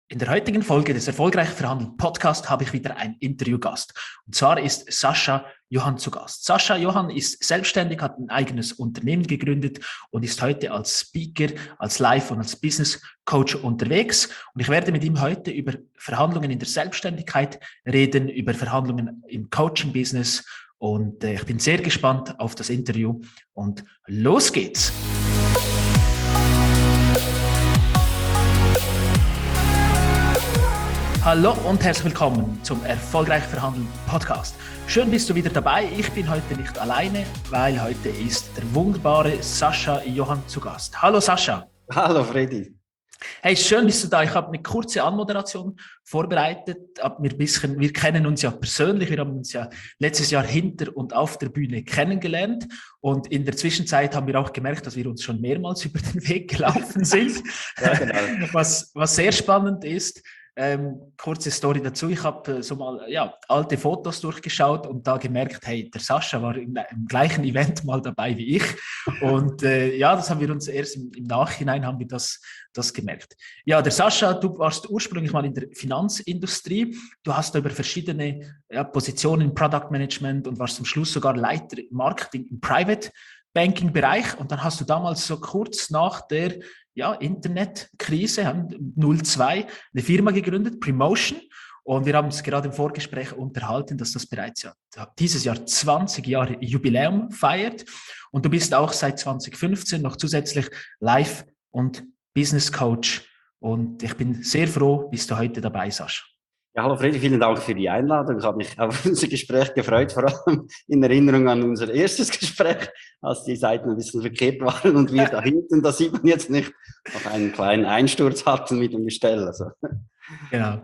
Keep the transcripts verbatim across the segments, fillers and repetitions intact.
In der heutigen Folge des Erfolgreich Verhandeln Podcast habe ich wieder einen Interviewgast. Und zwar ist Sascha Johann zu Gast. Sascha Johann ist selbstständig, hat ein eigenes Unternehmen gegründet und ist heute als Speaker, als Life- und als Business Coach unterwegs. Und ich werde mit ihm heute über Verhandlungen in der Selbstständigkeit reden, über Verhandlungen im Coaching-Business. Und äh, ich bin sehr gespannt auf das Interview. Und los geht's! Hallo und herzlich willkommen zum Erfolgreich Verhandeln Podcast. Schön bist du wieder dabei. Ich bin heute nicht alleine, weil heute ist der wunderbare Sascha Johann zu Gast. Hallo Sascha. Hallo Freddy. Hey, schön bist du da. Ich habe eine kurze Anmoderation vorbereitet. Wir, bisschen, wir kennen uns ja persönlich. Wir haben uns ja letztes Jahr hinter und auf der Bühne kennengelernt. Und in der Zwischenzeit haben wir auch gemerkt, dass wir uns schon mehrmals über den Weg gelaufen sind. Ja, genau. was, was sehr spannend ist. Ähm, kurze Story dazu. Ich habe äh, so mal ja, alte Fotos durchgeschaut und da gemerkt, hey, der Sascha war im, im gleichen Event mal dabei wie ich. Und äh, ja, das haben wir uns erst im, im Nachhinein haben wir das, das gemerkt. Ja, der Sascha, du warst ursprünglich mal in der Finanzindustrie. Du hast da über verschiedene ja, Positionen im Product Management und warst zum Schluss sogar Leiter Marketing im Private Banking-Bereich. Und dann hast du damals so kurz nach der ja, Internetkrise, null zwei, eine Firma gegründet, Premotion. Und wir haben uns gerade im Vorgespräch unterhalten, dass das bereits ja, dieses Jahr zwanzig Jahre Jubiläum feiert. Und du bist auch seit zwanzig fünfzehn noch zusätzlich Life- und Business Coach. Und ich bin sehr froh, bist du heute dabei, Sascha. Ja, hallo Freddy, vielen Dank für die Einladung. Ich habe mich auf unser Gespräch gefreut, vor allem in Erinnerung an unser erstes Gespräch, als die Seiten ein bisschen verkehrt waren und wir da hinten, da sieht man jetzt nicht, noch einen kleinen Einsturz hatten mit dem Gestell. Also. Genau.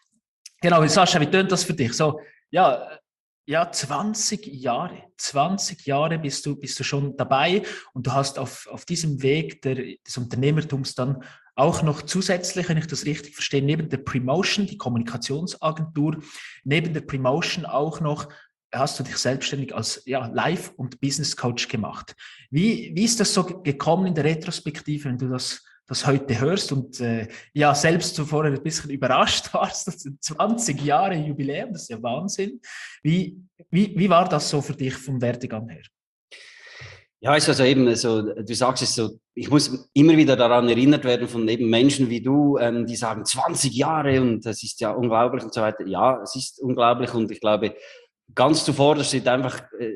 Genau, Sascha, wie tönt das für dich? So, ja, ja, zwanzig Jahre, zwanzig Jahre bist du, bist du schon dabei und du hast auf, auf diesem Weg der, des Unternehmertums dann auch noch zusätzlich, wenn ich das richtig verstehe, neben der Premotion, die Kommunikationsagentur, neben der Premotion auch noch, hast du dich selbstständig als ja, Life- und Business Coach gemacht. Wie, wie ist das so gekommen in der Retrospektive, wenn du das, das heute hörst und äh, ja, selbst so vorher ein bisschen überrascht warst, das sind zwanzig Jahre Jubiläum, das ist ja Wahnsinn. Wie, wie, wie war das so für dich vom Werdegang her? Ja, ist also eben so, du sagst es so, ich muss immer wieder daran erinnert werden von eben Menschen wie du, ähm, die sagen zwanzig Jahre und das ist ja unglaublich und so weiter. Ja, es ist unglaublich und ich glaube, ganz zuvor steht einfach äh,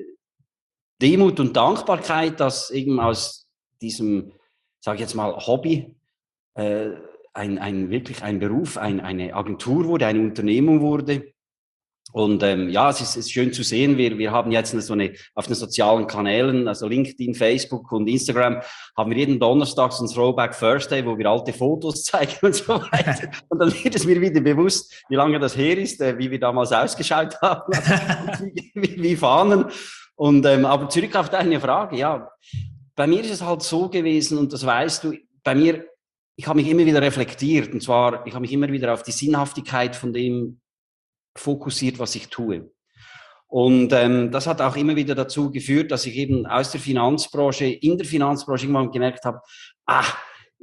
Demut und Dankbarkeit, dass eben aus diesem, sage ich jetzt mal, Hobby äh, ein, ein wirklich ein Beruf, ein, eine Agentur wurde, eine Unternehmung wurde. Und ähm, ja, es ist, es ist schön zu sehen. Wir, wir haben jetzt eine, so eine, auf den sozialen Kanälen, also LinkedIn, Facebook und Instagram, haben wir jeden Donnerstag so ein Throwback Thursday, wo wir alte Fotos zeigen und so weiter. Und dann wird es mir wieder bewusst, wie lange das her ist, äh, wie wir damals ausgeschaut haben, wie, wie, wie Fahnen. Und ähm, aber zurück auf deine Frage, ja, bei mir ist es halt so gewesen, und das weißt du, bei mir, ich habe mich immer wieder reflektiert, und zwar, ich habe mich immer wieder auf die Sinnhaftigkeit von dem fokussiert, was ich tue. Und ähm, das hat auch immer wieder dazu geführt, dass ich eben aus der Finanzbranche, in der Finanzbranche irgendwann gemerkt habe, ach,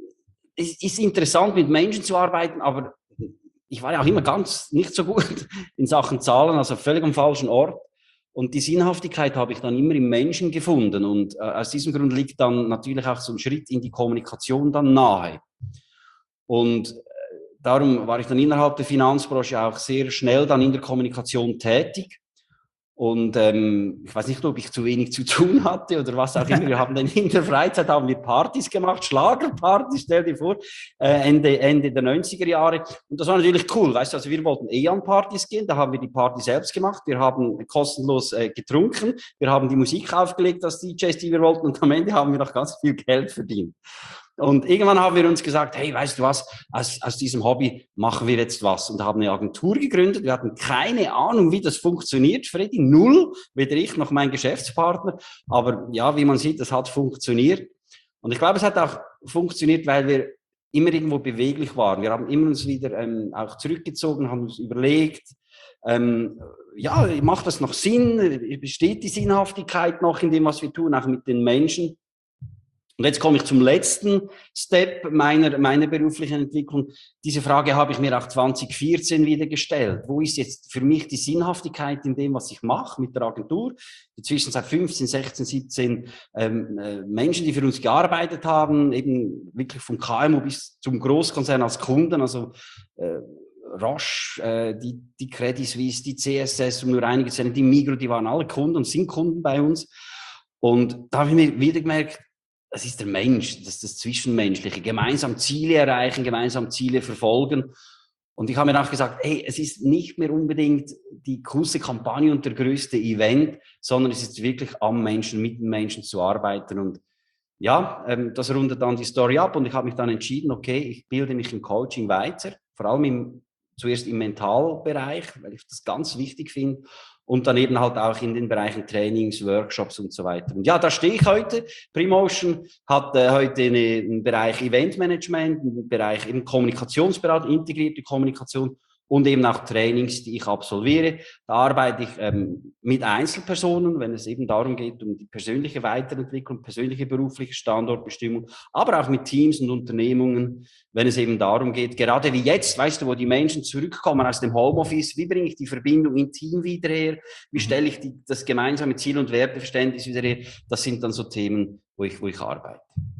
es ist interessant, mit Menschen zu arbeiten, aber ich war ja auch immer ganz nicht so gut in Sachen Zahlen, also völlig am falschen Ort. Und die Sinnhaftigkeit habe ich dann immer im Menschen gefunden. Und äh, aus diesem Grund liegt dann natürlich auch so ein Schritt in die Kommunikation dann nahe. Und darum war ich dann innerhalb der Finanzbranche auch sehr schnell dann in der Kommunikation tätig. Und ähm, ich weiß nicht, ob ich zu wenig zu tun hatte oder was auch immer. Wir haben dann in der Freizeit haben wir Partys gemacht, Schlagerpartys, stell dir vor, äh, Ende, Ende der neunziger Jahre. Und das war natürlich cool, weißt du, also wir wollten eh an Partys gehen, da haben wir die Party selbst gemacht. Wir haben kostenlos äh, getrunken, wir haben die Musik aufgelegt als D Js, die wir wollten und am Ende haben wir noch ganz viel Geld verdient. Und irgendwann haben wir uns gesagt, hey, weißt du was, aus, aus diesem Hobby machen wir jetzt was und haben eine Agentur gegründet. Wir hatten keine Ahnung, wie das funktioniert, Freddy, null, weder ich noch mein Geschäftspartner. Aber ja, wie man sieht, das hat funktioniert. Und ich glaube, es hat auch funktioniert, weil wir immer irgendwo beweglich waren. Wir haben immer uns wieder ähm, auch zurückgezogen, haben uns überlegt, ähm, ja, macht das noch Sinn? Besteht die Sinnhaftigkeit noch in dem, was wir tun, auch mit den Menschen? Und jetzt komme ich zum letzten Step meiner, meiner beruflichen Entwicklung. Diese Frage habe ich mir auch zwanzig vierzehn wieder gestellt. Wo ist jetzt für mich die Sinnhaftigkeit in dem, was ich mache mit der Agentur? Inzwischen seit fünfzehn, sechzehn, siebzehn ähm, äh, Menschen, die für uns gearbeitet haben, eben wirklich vom K M U bis zum Großkonzern als Kunden, also äh, Roche, äh, die, die Credit Suisse, die C S S, um nur einige zu nennen, die Migros, die waren alle Kunden und sind Kunden bei uns. Und da habe ich mir wieder gemerkt, das ist der Mensch, das ist das Zwischenmenschliche. Gemeinsam Ziele erreichen, gemeinsam Ziele verfolgen. Und ich habe mir auch gesagt, hey, es ist nicht mehr unbedingt die coolste Kampagne und der größte Event, sondern es ist wirklich am Menschen, mit den Menschen zu arbeiten. Und ja, ähm, das rundet dann die Story ab. Und ich habe mich dann entschieden, okay, ich bilde mich im Coaching weiter, vor allem im, zuerst im Mentalbereich, weil ich das ganz wichtig finde. Und dann eben halt auch in den Bereichen Trainings, Workshops und so weiter. Und ja, da stehe ich heute. Premotion hat äh, heute eine, einen Bereich Eventmanagement, einen Bereich eben Kommunikationsberatung, integrierte Kommunikation und eben auch Trainings, die ich absolviere. Da arbeite ich ähm, mit Einzelpersonen, wenn es eben darum geht, um die persönliche Weiterentwicklung, persönliche berufliche Standortbestimmung, aber auch mit Teams und Unternehmungen, wenn es eben darum geht, gerade wie jetzt, weißt du, wo die Menschen zurückkommen aus dem Homeoffice, wie bringe ich die Verbindung im Team wieder her, wie stelle ich die, das gemeinsame Ziel- und Werteverständnis wieder her, das sind dann so Themen, wo ich, wo ich arbeite.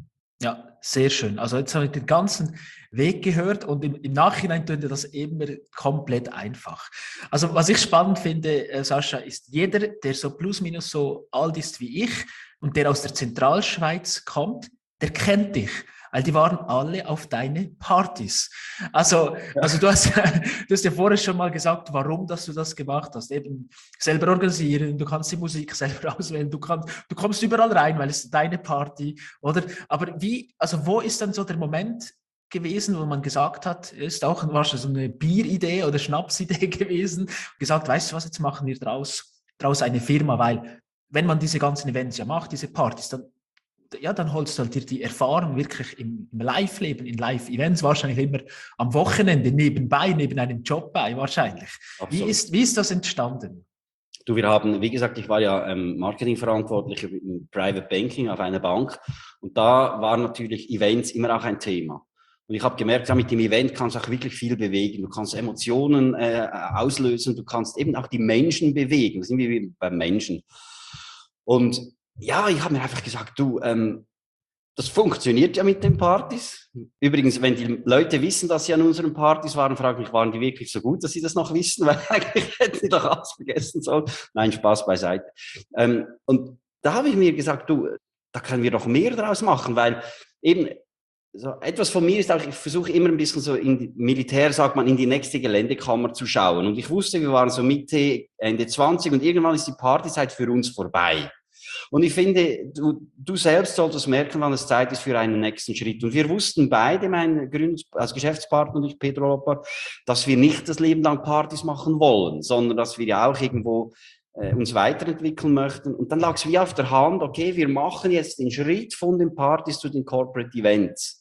Ja, sehr schön. Also jetzt habe ich den ganzen Weg gehört und im, im Nachhinein tut das immer komplett einfach. Also was ich spannend finde, äh, Sascha, ist jeder, der so plus minus so alt ist wie ich und der aus der Zentralschweiz kommt, der kennt dich. Weil die waren alle auf deine Partys. Also, also du, hast, du hast ja vorher schon mal gesagt, warum dass du das gemacht hast. Eben selber organisieren, du kannst die Musik selber auswählen, du, kannst, du kommst überall rein, weil es ist deine Party, oder? Aber wie, also wo ist dann so der Moment gewesen, wo man gesagt hat, ist auch wahrscheinlich so eine Bieridee oder Schnapsidee gewesen, gesagt, weißt du was, jetzt machen wir draus, draus eine Firma, weil wenn man diese ganzen Events ja macht, diese Partys, dann ja, dann holst du halt dir die Erfahrung wirklich im, im Live-Leben, in Live-Events, wahrscheinlich immer am Wochenende nebenbei, neben einem Job bei, wahrscheinlich. Wie ist, wie ist das entstanden? Du, wir haben, wie gesagt, ich war ja ähm, Marketingverantwortlicher im Private Banking auf einer Bank und da waren natürlich Events immer auch ein Thema. Und ich habe gemerkt, ja, mit dem Event kannst du auch wirklich viel bewegen. Du kannst Emotionen äh, auslösen, du kannst eben auch die Menschen bewegen. Das sind wir wie beim Menschen. Und ja, ich habe mir einfach gesagt, du, ähm, das funktioniert ja mit den Partys. Übrigens, wenn die Leute wissen, dass sie an unseren Partys waren, frage ich mich, waren die wirklich so gut, dass sie das noch wissen? Weil eigentlich hätten sie doch alles vergessen sollen. Nein, Spaß beiseite. Ähm, und da habe ich mir gesagt, du, da können wir doch mehr draus machen, weil eben so etwas von mir ist auch, ich versuche immer ein bisschen so in die Militär, sagt man, in die nächste Geländekammer zu schauen. Und ich wusste, wir waren so Mitte, Ende zwanzig und irgendwann ist die Partyzeit für uns vorbei. Und ich finde, du, du selbst solltest merken, wann es Zeit ist für einen nächsten Schritt. Und wir wussten beide, mein Gründes, als Geschäftspartner und ich, Pedro Lopper, dass wir nicht das Leben lang Partys machen wollen, sondern dass wir ja auch irgendwo äh, uns weiterentwickeln möchten. Und dann lag es wie auf der Hand, okay, wir machen jetzt den Schritt von den Partys zu den Corporate Events.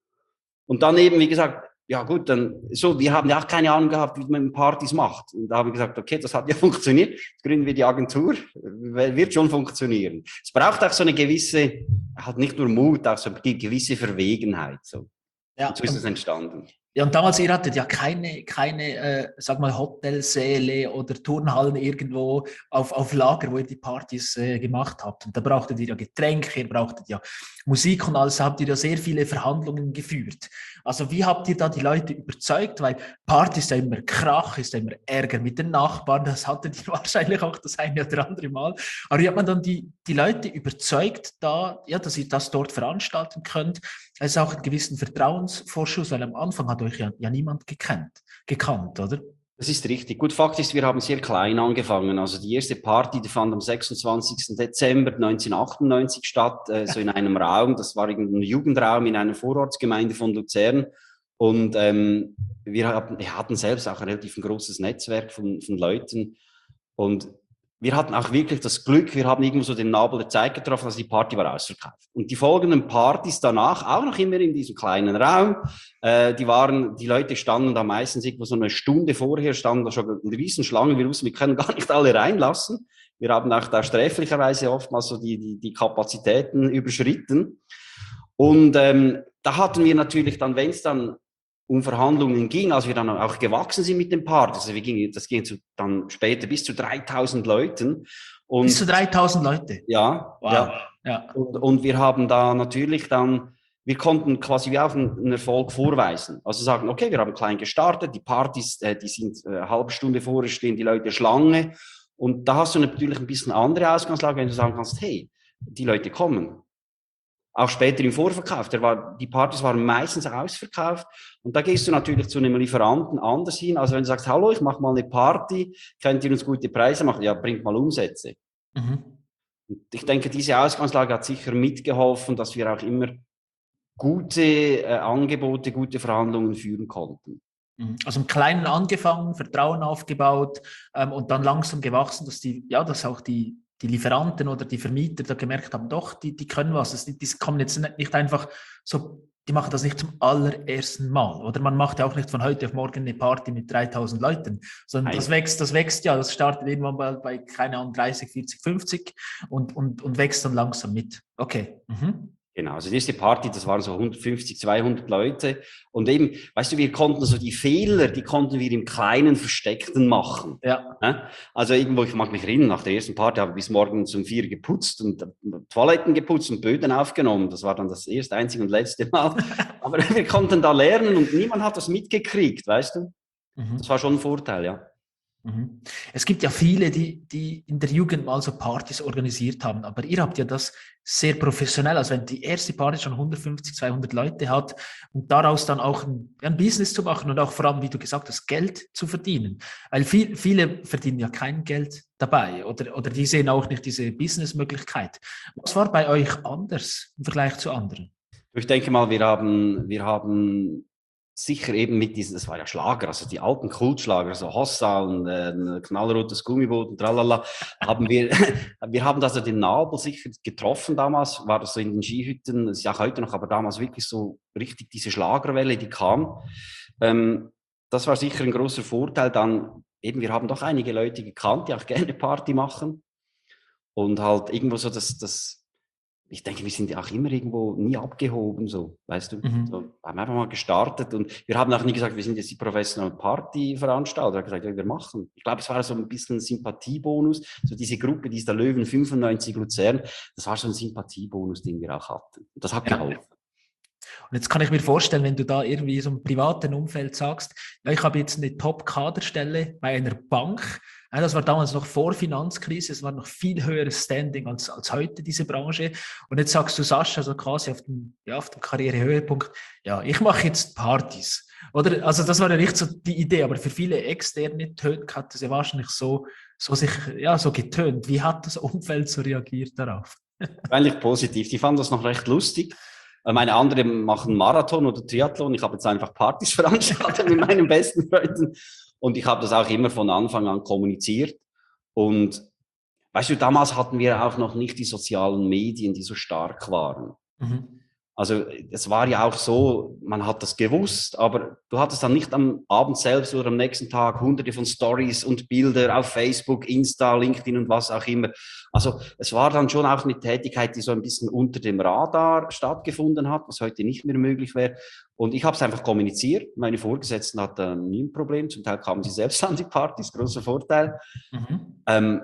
Und dann eben, wie gesagt, ja gut, dann so, wir haben ja auch keine Ahnung gehabt, wie man Partys macht. Und da haben wir gesagt, okay, das hat ja funktioniert, jetzt gründen wir die Agentur, wird schon funktionieren. Es braucht auch so eine gewisse, halt nicht nur Mut, auch so eine gewisse Verwegenheit. So, ja, und so ist es entstanden. Ja, und damals, ihr hattet ja keine, keine äh, sag mal, Hotelsäle oder Turnhallen irgendwo auf, auf Lager, wo ihr die Partys äh, gemacht habt. Und da brauchtet ihr ja Getränke, ihr brauchtet ja Musik und alles, habt ihr ja sehr viele Verhandlungen geführt. Also wie habt ihr da die Leute überzeugt? Weil Party ist ja immer Krach, ist ja immer Ärger mit den Nachbarn, das hattet ihr wahrscheinlich auch das eine oder andere Mal. Aber wie hat man dann die, die Leute überzeugt, da, ja, dass ihr das dort veranstalten könnt? Es ist auch einen gewissen Vertrauensvorschuss, weil am Anfang hat euch ja, ja niemand gekannt, gekannt, oder? Das ist richtig. Gut, Fakt ist, wir haben sehr klein angefangen. Also die erste Party, die fand am sechsundzwanzigsten Dezember neunzehnhundertachtundneunzig statt, äh, so in einem Raum. Das war irgendein Jugendraum in einer Vorortsgemeinde von Luzern. Und ähm, wir, hatten, wir hatten selbst auch ein relativ großes Netzwerk von, von Leuten. Und wir hatten auch wirklich das Glück, wir haben irgendwo so den Nabel der Zeit getroffen, also die Party war ausverkauft. Und die folgenden Partys danach, auch noch immer in diesem kleinen Raum, äh, die waren, die Leute standen da meistens irgendwo so eine Stunde vorher, standen da schon eine Riesenschlange, wir wussten, wir können gar nicht alle reinlassen. Wir haben auch da sträflicherweise oftmals so die, die, die Kapazitäten überschritten. Und ähm, da hatten wir natürlich dann, wenn es dann um Verhandlungen ging, als wir dann auch gewachsen sind mit dem Partys, also wir gingen, das ging zu, dann später bis zu dreitausend Leuten. Und, bis zu dreitausend Leute? Ja. Wow. Ja. Ja. Und, und wir haben da natürlich dann, wir konnten quasi wie auch einen, einen Erfolg vorweisen. Also sagen, okay, wir haben klein gestartet, die Partys, äh, die sind äh, eine halbe Stunde vorher, stehen die Leute Schlange. Und da hast du natürlich ein bisschen andere Ausgangslage, wenn du sagen kannst, hey, die Leute kommen. Auch später im Vorverkauf, der war, die Partys waren meistens ausverkauft. Und da gehst du natürlich zu einem Lieferanten anders hin. Also wenn du sagst, hallo, ich mache mal eine Party, könnt ihr uns gute Preise machen? Ja, bringt mal Umsätze. Mhm. Und ich denke, diese Ausgangslage hat sicher mitgeholfen, dass wir auch immer gute äh, Angebote, gute Verhandlungen führen konnten. Also im Kleinen angefangen, Vertrauen aufgebaut ähm, und dann langsam gewachsen, dass die, ja, dass auch die, die Lieferanten oder die Vermieter da gemerkt haben, doch, die, die können was. Das, die, die kommen jetzt nicht einfach so, die machen das nicht zum allerersten Mal. Oder man macht ja auch nicht von heute auf morgen eine Party mit dreitausend Leuten, sondern Nein. das wächst, das wächst ja, das startet irgendwann mal bei, keine Ahnung, dreißig, vierzig, fünfzig und, und, und wächst dann langsam mit. Okay. Mhm. Genau, also die erste Party, das waren so hundertfünfzig, zweihundert Leute. Und eben, weißt du, wir konnten so die Fehler, die konnten wir im Kleinen, Versteckten machen. Ja. Also irgendwo, ich mag mich erinnern, nach der ersten Party habe ich bis morgens um vier geputzt und Toiletten geputzt und Böden aufgenommen. Das war dann das erste, einzige und letzte Mal. Aber wir konnten da lernen und niemand hat das mitgekriegt, weißt du? Mhm. Das war schon ein Vorteil, ja. Es gibt ja viele, die, die in der Jugend mal so Partys organisiert haben, aber ihr habt ja das sehr professionell, also wenn die erste Party schon hundertfünfzig, zweihundert Leute hat und daraus dann auch ein, ein Business zu machen und auch vor allem, wie du gesagt hast, Geld zu verdienen, weil viel, viele verdienen ja kein Geld dabei oder, oder die sehen auch nicht diese Businessmöglichkeit. Was war bei euch anders im Vergleich zu anderen? Ich denke mal, wir haben, wir haben sicher eben mit diesen, das war ja Schlager, also die alten Kultschlager, so Hossa und äh, ein knallrotes Gummiboot und tralala, haben wir, wir haben also den Nabel sicher getroffen damals, war das so in den Skihütten, das ist ja auch heute noch, aber damals wirklich so richtig diese Schlagerwelle, die kam. Ähm, das war sicher ein großer Vorteil. Dann eben, wir haben doch einige Leute gekannt, die auch gerne Party machen und halt irgendwo so das, das ich denke, wir sind ja auch immer irgendwo nie abgehoben, so, weißt du. Mhm. So, haben einfach mal gestartet und wir haben auch nie gesagt, wir sind jetzt die professionellen Partyveranstalter. Wir haben gesagt, ja, wir machen. Ich glaube, es war so ein bisschen ein Sympathiebonus. So diese Gruppe, die ist der Löwen fünfundneunzig Luzern, das war so ein Sympathiebonus, den wir auch hatten. Und das hat ja geholfen. Und jetzt kann ich mir vorstellen, wenn du da irgendwie so im privaten Umfeld sagst, ja, ich habe jetzt eine Top-Kaderstelle bei einer Bank. Ja, das war damals noch vor Finanzkrise, es war noch viel höheres Standing als, als heute, diese Branche. Und jetzt sagst du, Sascha, so quasi auf dem, ja, auf dem Karrierehöhepunkt, ja, ich mache jetzt Partys. Oder? Also das war ja nicht so die Idee, aber für viele Externe tönt, hat das ja wahrscheinlich so, so, sich, ja, so getönt. Wie hat das Umfeld so reagiert darauf? Eigentlich positiv. Die fanden das noch recht lustig. Meine anderen machen Marathon oder Triathlon. Ich habe jetzt einfach Partys veranstaltet mit meinen besten Freunden. Und ich habe das auch immer von Anfang an kommuniziert. Und weißt du, damals hatten wir auch noch nicht die sozialen Medien, die so stark waren. Mhm. Also es war ja auch so, man hat das gewusst, aber du hattest dann nicht am Abend selbst oder am nächsten Tag hunderte von Stories und Bilder auf Facebook, Insta, LinkedIn und was auch immer. Also es war dann schon auch eine Tätigkeit, die so ein bisschen unter dem Radar stattgefunden hat, was heute nicht mehr möglich wäre. Und ich habe es einfach kommuniziert. Meine Vorgesetzten hatten nie ein Problem. Zum Teil kamen sie selbst an die Partys, großer Vorteil. Mhm. Ähm,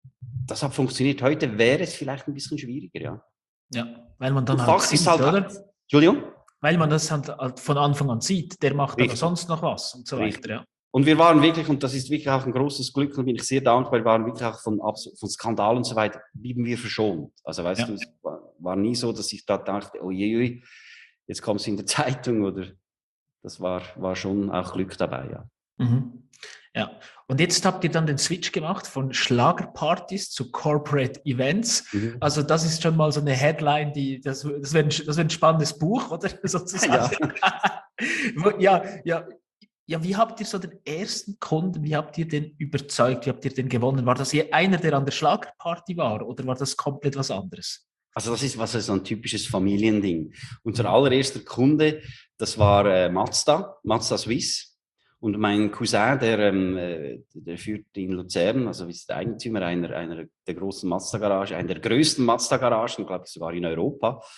das hat funktioniert. Heute wäre es vielleicht ein bisschen schwieriger, ja. Ja, weil man dann halt sieht, halt, oder? Entschuldigung? Weil man das halt von Anfang an sieht, der macht dann sonst noch was und so Richtig. weiter, ja. Und wir waren wirklich, und das ist wirklich auch ein großes Glück, und bin ich sehr dankbar, wir waren wirklich auch von, von Skandalen und so weiter, blieben wir verschont. Also weißt ja. du, es war, war nie so, dass ich da dachte, oh je, je, jetzt kommst du in der Zeitung, oder das war, war schon auch Glück dabei, ja. Mhm. Ja, und jetzt habt ihr dann den Switch gemacht von Schlagerpartys zu Corporate Events. Mhm. Also das ist schon mal so eine Headline, die das, das wäre ein, das wäre ein spannendes Buch, oder? Sozusagen. Ja. ja, ja. Ja, wie habt ihr so den ersten Kunden, wie habt ihr den überzeugt, wie habt ihr den gewonnen? War das einer, der an der Schlagerparty war oder war das komplett was anderes? Also das ist was ist so ein typisches Familiending. Unser allererster Kunde, das war äh, Mazda, Mazda Swiss. Und mein Cousin, der, ähm, der führt in Luzern, also ist der Eigentümer einer, einer der großen Mazda-Garage, einer der größten Mazda-Garagen, glaube ich sogar in Europa.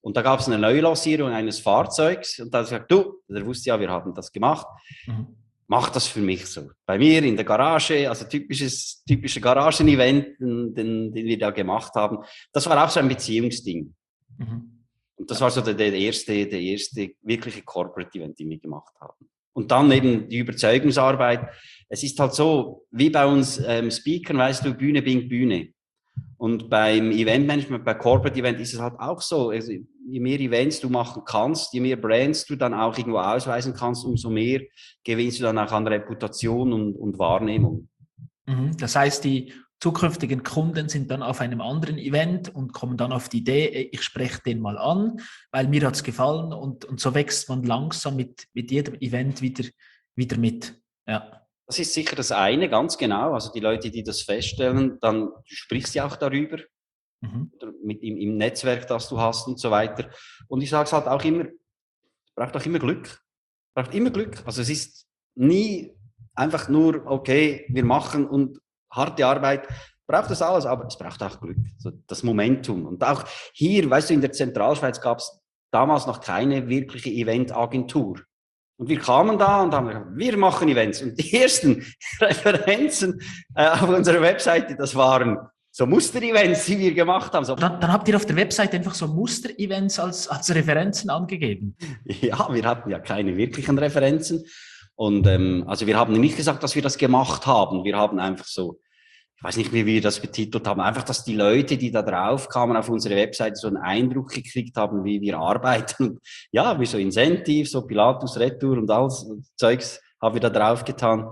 Und da gab es eine Neulancierung eines Fahrzeugs und da hat er gesagt, du, der wusste ja, wir haben das gemacht, mhm. mach das für mich so. Bei mir in der Garage, also typisches, typische Garagen-Event, den, den, den wir da gemacht haben. Das war auch so ein Beziehungsding. Mhm. Und das war so der, der erste, der erste wirkliche Corporate-Event, den wir gemacht haben. Und dann eben die Überzeugungsarbeit. Es ist halt so, wie bei uns ähm, Speakern, weißt du, Bühne bingt Bühne. Und beim Eventmanagement, bei Corporate Event ist es halt auch so. Also, je mehr Events du machen kannst, je mehr Brands du dann auch irgendwo ausweisen kannst, umso mehr gewinnst du dann auch an Reputation und, und Wahrnehmung. Das heißt, die zukünftigen Kunden sind dann auf einem anderen Event und kommen dann auf die Idee, ich spreche den mal an, weil mir hat es gefallen und, und so wächst man langsam mit, mit jedem Event wieder, wieder mit. Ja. Das ist sicher das eine, ganz genau. Also die Leute, die das feststellen, dann du sprichst ja auch darüber, mhm. mit im, im Netzwerk, das du hast und so weiter. Und ich sage es halt auch immer, es braucht auch immer Glück. Es braucht immer Glück. Also es ist nie einfach nur, okay, wir machen und harte Arbeit, braucht das alles, aber es braucht auch Glück, so das Momentum. Und auch hier, weißt du, in der Zentralschweiz gab es damals noch keine wirkliche Eventagentur. Und wir kamen da und haben gesagt, wir machen Events. Und die ersten Referenzen äh, auf unserer Webseite, das waren so Muster-Events, die wir gemacht haben. So. Dann, dann habt ihr auf der Webseite einfach so Muster-Events als, als Referenzen angegeben? Ja, wir hatten ja keine wirklichen Referenzen. Und ähm, also wir haben nicht gesagt, dass wir das gemacht haben. Wir haben einfach so, ich weiß nicht, wie wir das betitelt haben, einfach, dass die Leute, die da drauf kamen auf unsere Webseite, so einen Eindruck gekriegt haben, wie wir arbeiten. Und ja, wie so Incentive, so Pilatus, Retour und alles Zeugs haben wir da drauf getan.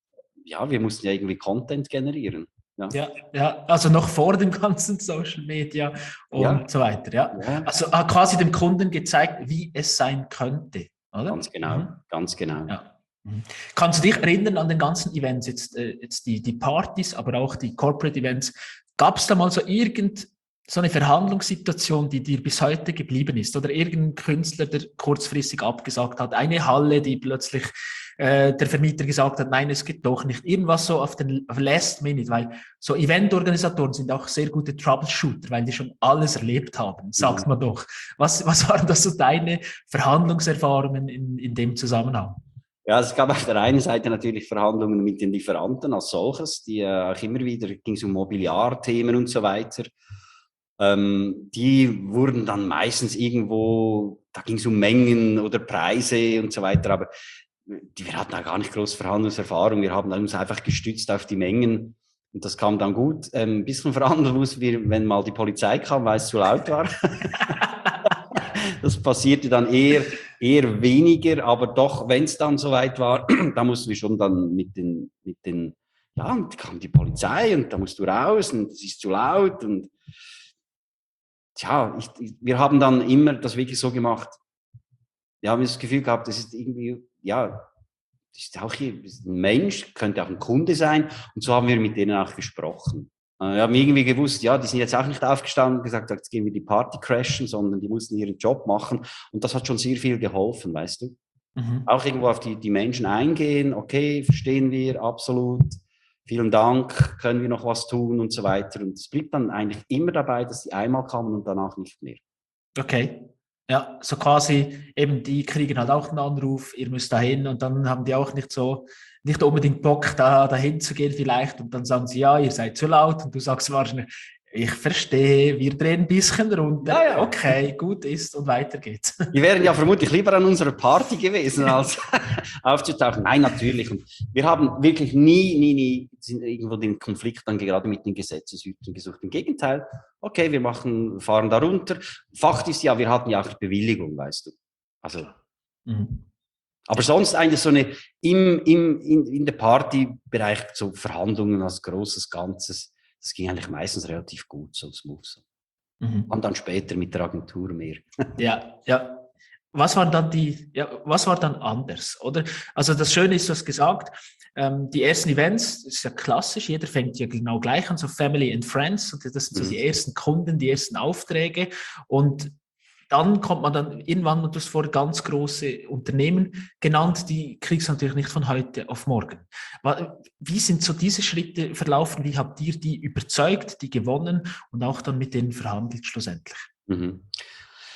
Ja, wir mussten ja irgendwie Content generieren. Ja, ja, ja, also noch vor dem ganzen Social Media und ja. so weiter. Ja. ja. Also ah, quasi dem Kunden gezeigt, wie es sein könnte, oder? Ganz genau, mhm. ganz genau. Ja. Kannst du dich erinnern an den ganzen Events, jetzt, äh, jetzt die, die Partys, aber auch die Corporate Events? Gab es da mal so irgend so eine Verhandlungssituation, die dir bis heute geblieben ist? Oder irgendein Künstler, der kurzfristig abgesagt hat? Eine Halle, die plötzlich äh, der Vermieter gesagt hat, nein, es geht doch nicht. Irgendwas so auf den Last Minute, weil so Eventorganisatoren sind auch sehr gute Troubleshooter, weil die schon alles erlebt haben, sagt man doch. Was, was waren das so deine Verhandlungserfahrungen in, in dem Zusammenhang? Ja, es gab auf der einen Seite natürlich Verhandlungen mit den Lieferanten als solches, die äh, auch immer wieder, ging es um Mobiliarthemen und so weiter. Ähm, die wurden dann meistens irgendwo, da ging es um Mengen oder Preise und so weiter, aber die, wir hatten da gar nicht groß Verhandlungserfahrung, wir haben uns einfach gestützt auf die Mengen und das kam dann gut. Ähm, ein bisschen verhandeln mussten wir, wenn mal die Polizei kam, weil es zu laut war. Das passierte dann eher, eher weniger, aber doch, wenn es dann soweit war, da mussten wir schon dann mit den, mit den, ja, und kam die Polizei und da musst du raus und es ist zu laut und tja, ich, ich, wir haben dann immer das wirklich so gemacht, wir haben das Gefühl gehabt, das ist irgendwie, ja, das ist auch hier ist ein Mensch, könnte auch ein Kunde sein und so haben wir mit denen auch gesprochen. Wir haben irgendwie gewusst, ja, die sind jetzt auch nicht aufgestanden und gesagt, jetzt gehen wir die Party crashen, sondern die mussten ihren Job machen. Und das hat schon sehr viel geholfen, weißt du. Mhm. Auch irgendwo auf die, die Menschen eingehen, okay, verstehen wir, absolut. Vielen Dank, können wir noch was tun und so weiter. Und es blieb dann eigentlich immer dabei, dass die einmal kamen und danach nicht mehr. Okay. Ja, so quasi eben, die kriegen halt auch einen Anruf, ihr müsst da hin und dann haben die auch nicht so, nicht unbedingt Bock, da dahin zu gehen vielleicht und dann sagen sie, ja, ihr seid zu laut und du sagst wahrscheinlich, ich verstehe, wir drehen ein bisschen runter, ja, ja. Okay, gut ist und weiter geht's. Die wären ja vermutlich lieber an unserer Party gewesen, als aufzutauchen. Nein, natürlich. Und wir haben wirklich nie, nie, nie sind irgendwo den Konflikt dann gerade mit den Gesetzeshütern gesucht. Im Gegenteil, okay, wir machen, fahren da runter. Fakt ist ja, wir hatten ja auch Bewilligung, weißt du. Also, mhm. Aber sonst eigentlich so eine, im, im, in, in der Partybereich so Verhandlungen als großes Ganzes, das ging eigentlich meistens relativ gut, so smooth. So. Mhm. Und dann später mit der Agentur mehr. Ja, ja. Was war dann die, ja, was war dann anders, oder? Also das Schöne ist, du hast gesagt, ähm, die ersten Events, das ist ja klassisch, jeder fängt ja genau gleich an, so Family and Friends, und das sind so mhm. die ersten Kunden, die ersten Aufträge und dann kommt man dann irgendwann, und du hast vorher ganz große Unternehmen genannt, die kriegst du natürlich nicht von heute auf morgen. Wie sind so diese Schritte verlaufen? Wie habt ihr die überzeugt, die gewonnen und auch dann mit denen verhandelt schlussendlich? Mhm.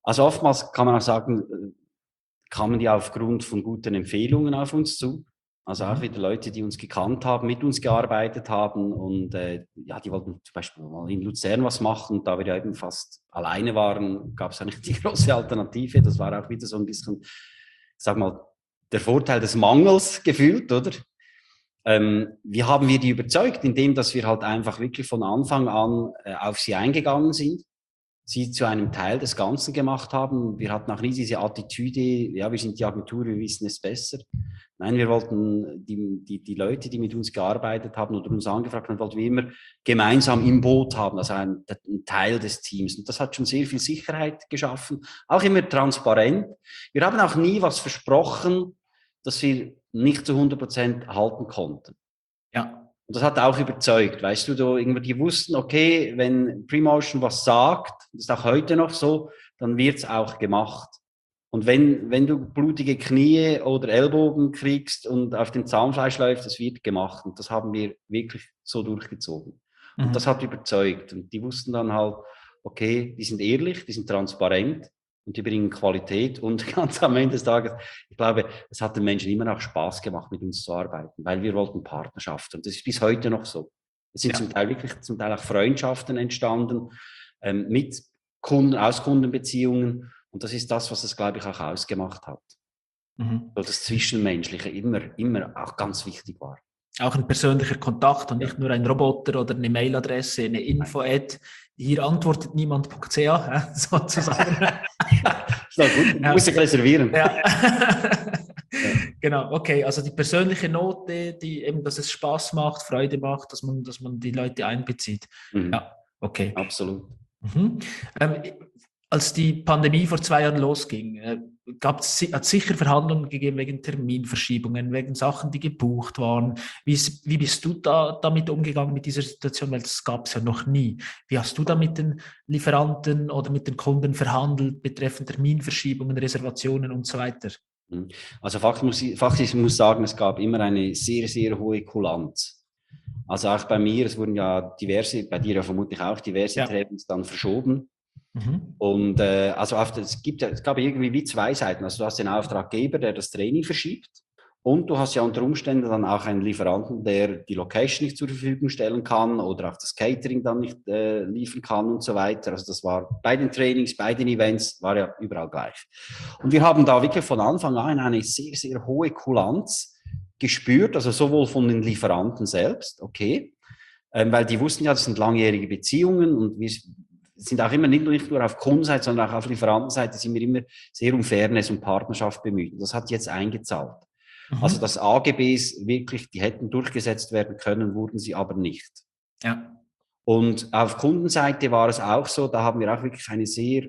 Also oftmals kann man auch sagen, kamen die aufgrund von guten Empfehlungen auf uns zu. Also auch wieder Leute, die uns gekannt haben, mit uns gearbeitet haben und äh, ja, die wollten zum Beispiel mal in Luzern was machen. Da wir ja eben fast alleine waren, gab es eigentlich die große Alternative. Das war auch wieder so ein bisschen, sag mal, der Vorteil des Mangels gefühlt, oder? Ähm, wie haben wir die überzeugt? Indem, dass wir halt einfach wirklich von Anfang an äh, auf sie eingegangen sind, sie zu einem Teil des Ganzen gemacht haben. Wir hatten auch nie diese Attitüde, ja, wir sind die Agentur, wir wissen es besser. Nein, wir wollten die, die, die Leute, die mit uns gearbeitet haben oder uns angefragt haben, wollten wir immer gemeinsam im Boot haben, also ein, ein Teil des Teams. Und das hat schon sehr viel Sicherheit geschaffen, auch immer transparent. Wir haben auch nie was versprochen, das wir nicht zu hundert Prozent halten konnten. Ja. Und das hat auch überzeugt, weißt du, da irgendwie die wussten, okay, wenn Premotion was sagt, das ist auch heute noch so, dann wird's auch gemacht. Und wenn, wenn du blutige Knie oder Ellbogen kriegst und auf dem Zahnfleisch läuft, das wird gemacht. Und das haben wir wirklich so durchgezogen. Und mhm. das hat überzeugt. Und die wussten dann halt, okay, die sind ehrlich, die sind transparent und die bringen Qualität. Und ganz am Ende des Tages, ich glaube, es hat den Menschen immer noch Spaß gemacht, mit uns zu arbeiten, weil wir wollten Partnerschaft. Und das ist bis heute noch so. Es sind ja. zum Teil wirklich, zum Teil auch Freundschaften entstanden, ähm, mit Kunden, aus Kundenbeziehungen. Und das ist das, was es, glaube ich, auch ausgemacht hat. Mhm. So das Zwischenmenschliche immer, immer auch ganz wichtig war. Auch ein persönlicher Kontakt und ja. nicht nur ein Roboter oder eine Mailadresse, eine Info-Ad. Hier antwortet niemand Punkt c a, sozusagen. Ist doch gut, ja. Muss ich reservieren. Ja. Ja. Genau, okay. Also die persönliche Note, die eben, dass es Spaß macht, Freude macht, dass man, dass man die Leute einbezieht. Mhm. Ja, okay. Absolut. Mhm. Ähm, als die Pandemie vor zwei Jahren losging, äh, gab es hat sicher Verhandlungen gegeben wegen Terminverschiebungen, wegen Sachen, die gebucht waren. Wie, ist, wie bist du da damit umgegangen mit dieser Situation? Weil das gab es ja noch nie. Wie hast du da mit den Lieferanten oder mit den Kunden verhandelt betreffend Terminverschiebungen, Reservationen und so weiter? Also faktisch muss ich, faktisch muss ich sagen, es gab immer eine sehr, sehr hohe Kulanz. Also auch bei mir, es wurden ja diverse, bei dir ja vermutlich auch diverse ja. Trainings dann verschoben. Mhm. Und äh, also auf, es, gibt, es gab irgendwie wie zwei Seiten. Also du hast den Auftraggeber, der das Training verschiebt, und du hast ja unter Umständen dann auch einen Lieferanten, der die Location nicht zur Verfügung stellen kann oder auch das Catering dann nicht äh, liefern kann und so weiter. Also das war bei den Trainings, bei den Events, war ja überall gleich. Und wir haben da wirklich von Anfang an eine sehr, sehr hohe Kulanz gespürt, also sowohl von den Lieferanten selbst, okay, ähm, weil die wussten ja, das sind langjährige Beziehungen und wir sind auch immer nicht nur, nicht nur auf Kundenseite, sondern auch auf Lieferantenseite sind wir immer sehr um Fairness und Partnerschaft bemüht. Und das hat jetzt eingezahlt. Mhm. Also dass A G Bs wirklich, die hätten durchgesetzt werden können, wurden sie aber nicht. Ja. Und auf Kundenseite war es auch so, da haben wir auch wirklich eine sehr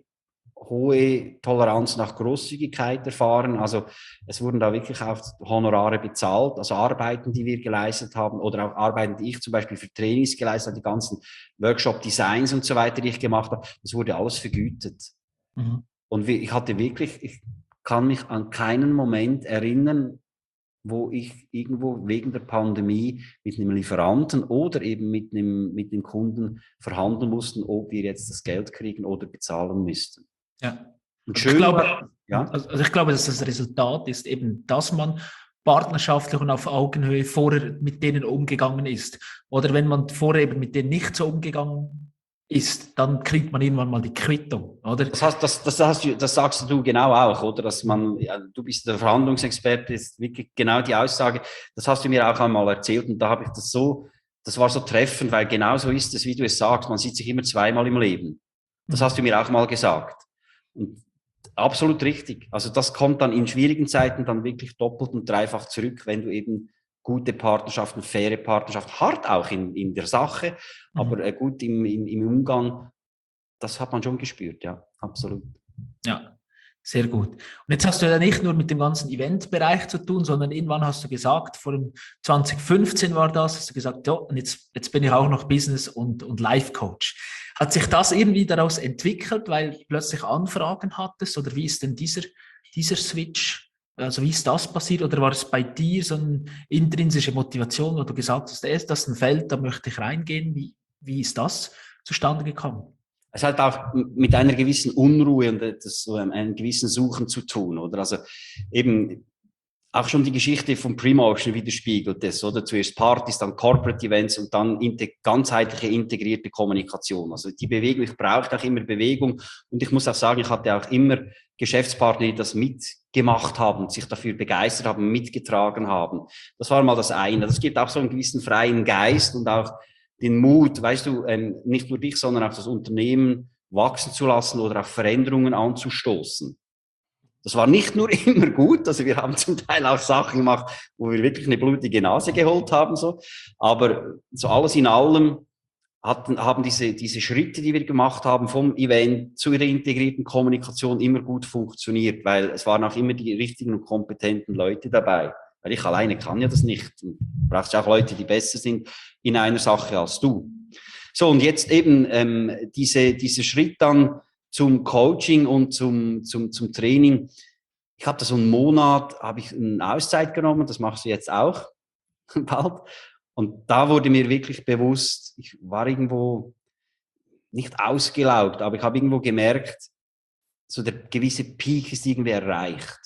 hohe Toleranz nach Großzügigkeit erfahren. Also es wurden da wirklich auch Honorare bezahlt, also Arbeiten, die wir geleistet haben oder auch Arbeiten, die ich zum Beispiel für Trainings geleistet habe, die ganzen Workshop-Designs und so weiter, die ich gemacht habe, das wurde alles vergütet. Mhm. Und ich hatte wirklich, ich kann mich an keinen Moment erinnern, wo ich irgendwo wegen der Pandemie mit einem Lieferanten oder eben mit einem, mit dem Kunden verhandeln mussten, ob wir jetzt das Geld kriegen oder bezahlen müssten. Ja. Und schön ich, glaube, war, ja? also ich glaube, dass das Resultat ist eben, dass man partnerschaftlich und auf Augenhöhe vorher mit denen umgegangen ist. Oder wenn man vorher eben mit denen nicht so umgegangen ist, dann kriegt man irgendwann mal die Quittung, oder? Das, heißt, das, das, hast du, das sagst du genau auch, oder? Dass man, ja, du bist der Verhandlungsexperte, ist wirklich genau die Aussage. Das hast du mir auch einmal erzählt und da habe ich das so, das war so treffend, weil genau so ist es, wie du es sagst. Man sieht sich immer zweimal im Leben. Das hast du mir auch mal gesagt. Und absolut richtig. Also das kommt dann in schwierigen Zeiten dann wirklich doppelt und dreifach zurück, wenn du eben gute Partnerschaften, faire Partnerschaften, hart auch in, in der Sache, mhm. aber äh, gut im, im, im Umgang, das hat man schon gespürt, ja, absolut. Ja, sehr gut. Und jetzt hast du ja nicht nur mit dem ganzen Eventbereich zu tun, sondern irgendwann hast du gesagt, vor zwanzig fünfzehn war das, hast du gesagt, ja, und jetzt, jetzt bin ich auch noch Business- und, und Life-Coach. Hat sich das irgendwie daraus entwickelt, weil du plötzlich Anfragen hattest, oder wie ist denn dieser, dieser Switch? Also wie ist das passiert, oder war es bei dir so eine intrinsische Motivation, wo du gesagt hast, das ist ein Feld, da möchte ich reingehen? Wie, wie ist das zustande gekommen? es hat auch mit einer gewissen Unruhe und das, so einem gewissen Suchen zu tun, oder? Also eben auch schon die Geschichte von Premotion widerspiegelt das, oder? Zuerst Partys, dann Corporate Events und dann inte- ganzheitliche integrierte Kommunikation. Also die Bewegung, ich brauche auch immer Bewegung und ich muss auch sagen, ich hatte auch immer Geschäftspartner, die das mitgemacht haben, sich dafür begeistert haben, mitgetragen haben. Das war mal das eine. Das gibt auch so einen gewissen freien Geist und auch den Mut, weißt du, ähm, nicht nur dich, sondern auch das Unternehmen wachsen zu lassen oder auch Veränderungen anzustoßen. Das war nicht nur immer gut, also wir haben zum Teil auch Sachen gemacht, wo wir wirklich eine blutige Nase geholt haben, so. Aber so alles in allem hatten, haben diese, diese Schritte, die wir gemacht haben, vom Event zu der integrierten Kommunikation immer gut funktioniert, weil es waren auch immer die richtigen und kompetenten Leute dabei. Weil ich alleine kann ja das nicht. Du brauchst ja auch Leute, die besser sind in einer Sache als du. So, und jetzt eben ähm, diese, diese Schritt dann zum Coaching und zum, zum, zum Training. Ich habe da so einen Monat, habe ich eine Auszeit genommen, das machst du jetzt auch bald. Und da wurde mir wirklich bewusst, ich war irgendwo nicht ausgelaugt, aber ich habe irgendwo gemerkt, so der gewisse Peak ist irgendwie erreicht.